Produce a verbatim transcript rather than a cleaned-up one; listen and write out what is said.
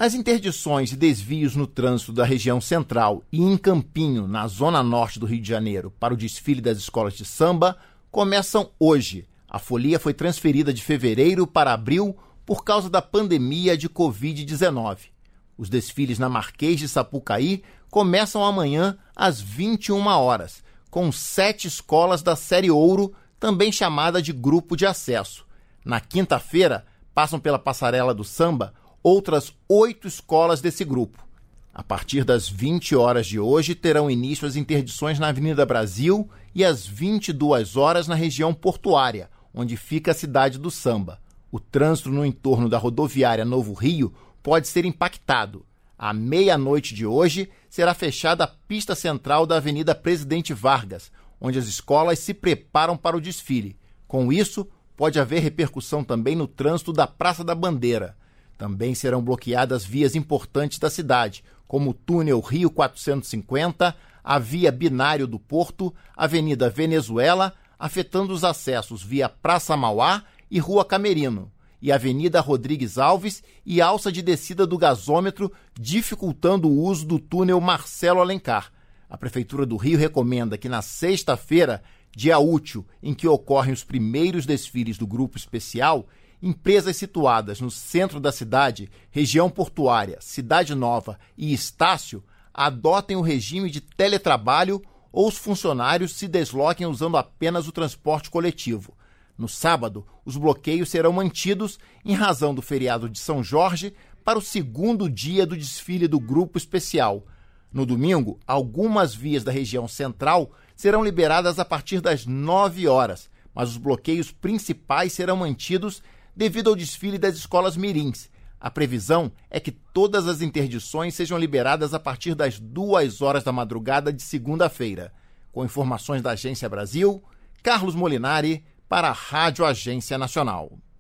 As interdições e desvios no trânsito da região central e em Campinho, na zona norte do Rio de Janeiro, para o desfile das escolas de samba, começam hoje. A folia foi transferida de fevereiro para abril por causa da pandemia de covid dezenove. Os desfiles na Marquês de Sapucaí começam amanhã às vinte e uma horas, com sete escolas da Série Ouro, também chamada de Grupo de Acesso. Na quinta-feira, passam pela Passarela do Samba outras oito escolas desse grupo. A partir das vinte horas de hoje, terão início as interdições na Avenida Brasil e às vinte e duas horas na região portuária, onde fica a cidade do samba. O trânsito no entorno da rodoviária Novo Rio pode ser impactado. À meia-noite de hoje, será fechada a pista central da Avenida Presidente Vargas, onde as escolas se preparam para o desfile. Com isso, pode haver repercussão também no trânsito da Praça da Bandeira. Também serão bloqueadas vias importantes da cidade, como o túnel Rio quatrocentos e cinquenta, a via Binário do Porto, Avenida Venezuela, afetando os acessos via Praça Mauá e Rua Camerino, e Avenida Rodrigues Alves e alça de descida do gasômetro, dificultando o uso do túnel Marcelo Alencar. A Prefeitura do Rio recomenda que na sexta-feira, dia útil em que ocorrem os primeiros desfiles do Grupo Especial, empresas situadas no centro da cidade, região portuária, Cidade Nova e Estácio adotem o regime de teletrabalho ou os funcionários se desloquem usando apenas o transporte coletivo. No sábado, os bloqueios serão mantidos em razão do feriado de São Jorge para o segundo dia do desfile do Grupo Especial. No domingo, algumas vias da região central serão liberadas a partir das nove horas, mas os bloqueios principais serão mantidos devido ao desfile das escolas mirins. A previsão é que todas as interdições sejam liberadas a partir das duas horas da madrugada de segunda-feira. Com informações da Agência Brasil, Carlos Molinari para a Rádio Agência Nacional.